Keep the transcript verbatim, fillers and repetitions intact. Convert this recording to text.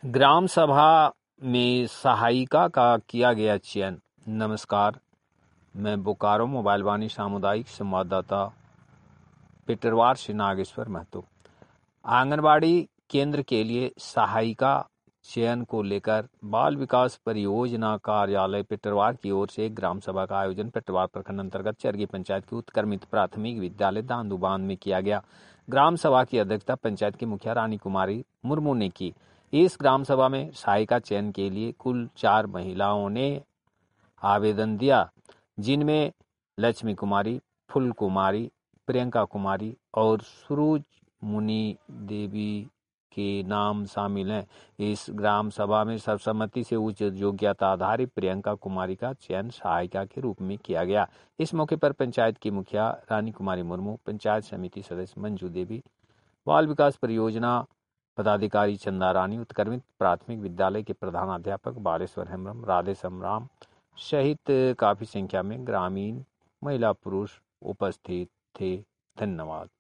ग्राम सभा में सहायिका का किया गया चयन। नमस्कार, मैं बोकारो मोबाइल वाणी सामुदायिक संवाददाता पिटरवार से नागेश्वर महतो। आंगनबाड़ी केंद्र के लिए सहायिका चयन को लेकर बाल विकास परियोजना कार्यालय पिटरवार की ओर से एक ग्राम सभा का आयोजन पिटरवार प्रखंड अंतर्गत चरगी पंचायत के उत्क्रमित प्राथमिक विद्यालय दांदूबांध में किया गया। ग्राम सभा की अध्यक्षता पंचायत की मुखिया रानी कुमारी मुर्मू ने की। इस ग्राम सभा में सहायिका चयन के लिए कुल चार महिलाओं ने आवेदन दिया, जिनमें लक्ष्मी कुमारी, फुल कुमारी, प्रियंका कुमारी और सुरुज मुनि देवी के नाम शामिल हैं। इस ग्राम सभा में सर्वसम्मति से उच्च योग्यता आधारित प्रियंका कुमारी का चयन सहायिका के रूप में किया गया। इस मौके पर पंचायत की मुखिया रानी कुमारी मुर्मू, पंचायत समिति सदस्य मंजू देवी, बाल विकास परियोजना पदाधिकारी चंदा रानी, उत्क्रमित प्राथमिक विद्यालय के प्रधानाध्यापक बालेश्वर हेम्ब्रम, राधे समराम सहित काफी संख्या में ग्रामीण महिला पुरुष उपस्थित थे। धन्यवाद।